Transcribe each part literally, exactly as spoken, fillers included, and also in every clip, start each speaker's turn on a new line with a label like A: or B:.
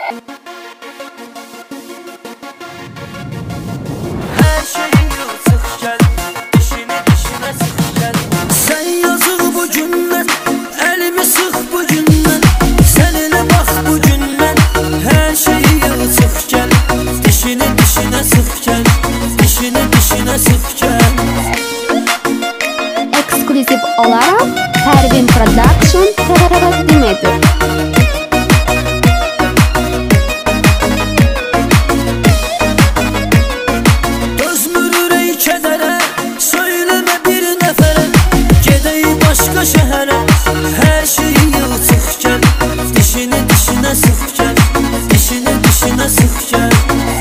A: Her şeyi yırtık gel, dişini dişine sık gel. Sen yazık bu günden, elimi sık bu günden. Seninle bak bu günden. Her şeyi yırtık gel, dişini dişine sık gel. Dişini dişine sık gel.
B: Eksklusif olarak Pervin Production takdim ediyor.
A: Dözmür ey kedere, söyleme bir nefere. Gedeyim başka şehre. Her şeyi yırtık gel, dişini dişine sık gel. Dişini dişine sık gel.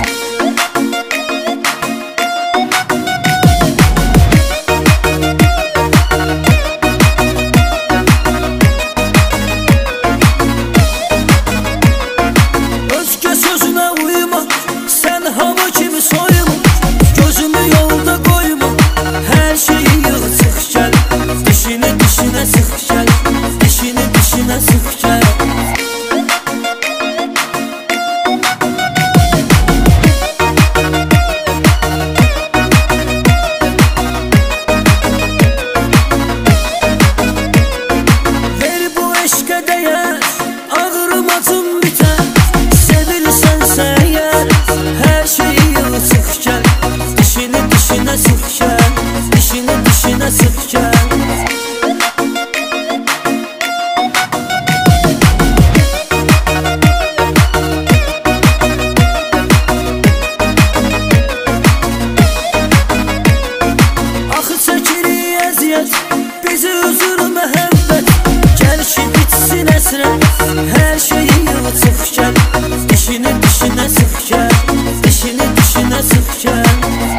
A: Özge sözüne uyma, sen hava kimi soyma. Gözümü yolda koyma. Her şeyi yırtık gel, dişini dişine sık gel. Dişini dişine sık gel. Ver bu eşke değer, ağrım acım biter. Sevilsense eğer, her şeyi yırtık gel. Dişini dişine sık gel. Dişini dişine sık gel. Axı çəkir əziyyət, bizi üzür məhəbbət. Gəl ki bitsin əsrət, hər şeyi yırtık gəl. Dişini dişinə sıx gəl, dişini dişinə sıx gəl.